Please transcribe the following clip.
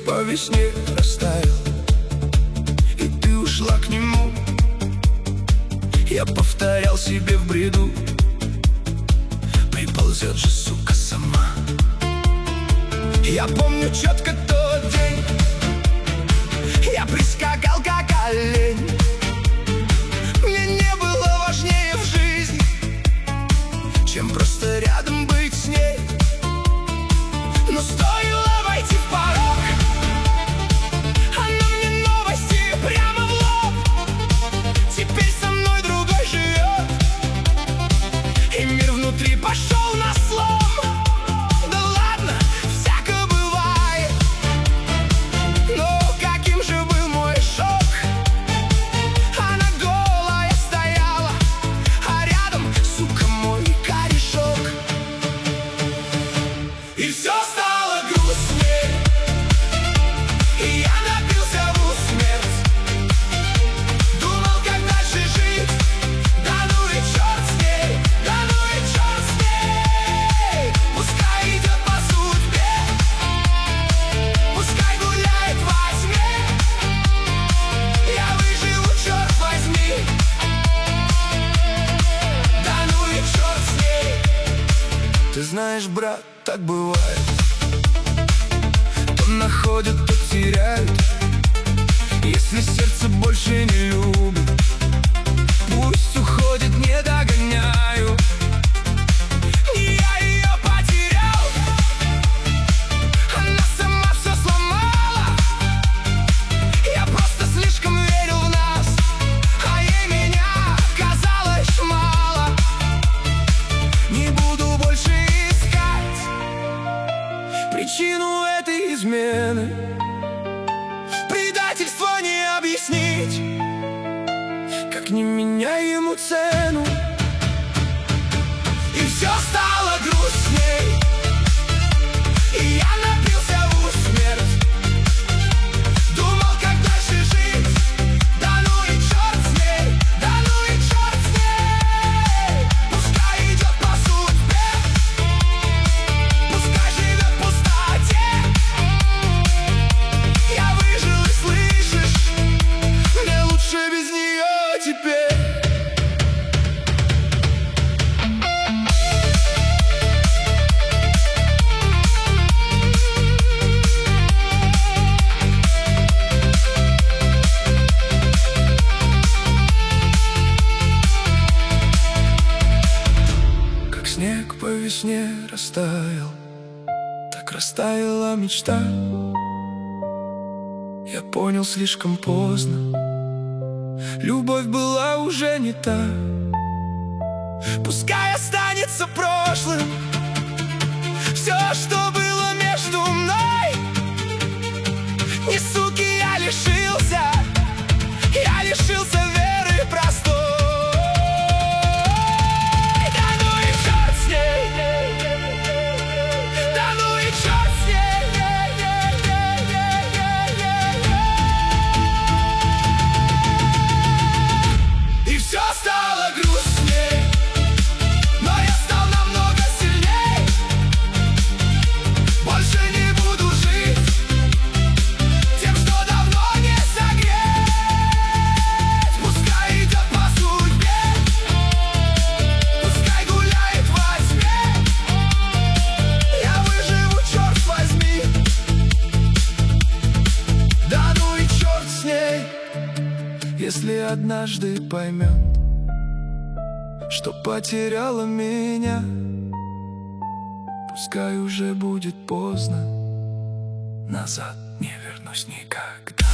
по весне растаял, и ты ушла к нему. Я повторял себе в бреду: приползет же, сука, сама. Я помню четко тот день, я прискакал как олень. Мне не было важнее в жизни, чем просто рядом быть с ней. Но стоило войти в порог, она мне новости прямо в лоб. Теперь со мной другой живет, и мир внутри пошел на слом. Да ладно, всяко бывает, но каким же был мой шок. Она голая стояла, а рядом, сука, мой корешок. И все стало грустней, и я напился в усмерть. Думал, как дальше жить, да ну и черт с ней, да ну и черт с ней. Пускай идет по судьбе, пускай гуляет во тьме. Я выживу, черт возьми, да ну и черт с ней. Ты знаешь, брат, так бывает. То находят, то теряют. Если сердце больше не любит, пусть уходит, не догоняю. Не я ее потерял, она сама все сломала. Я просто слишком верил в нас, а ей меня казалось мало. Не буду больше искать причину этой измены. Предательство не объяснить, как не меняй ему цену. И все стало грустней, и я напился в усмерть. Думал, как дальше жить, да ну и черт с ней, да ну и черт с ней. Пускай идет по судьбе, пускай живет в пустоте. Я выжил, и слышишь, мне лучше без нее теперь. Как снег по весне растаял, так растаяла мечта. Я понял слишком поздно, любовь была уже не та. Пускай останется прошлым все, что было между мной. Не суки я лишился веры простой. Да ну и черт с ней, да ну и черт с ней. И все стало грустней, но я стал намного сильней. Больше не буду жить тем, что давно не согреть. Пускай идет по судьбе, пускай гуляет во тьме. Я выживу, черт возьми, да ну и черт с ней. Если однажды поймет, что потеряла меня, пускай уже будет поздно, назад не вернусь никогда.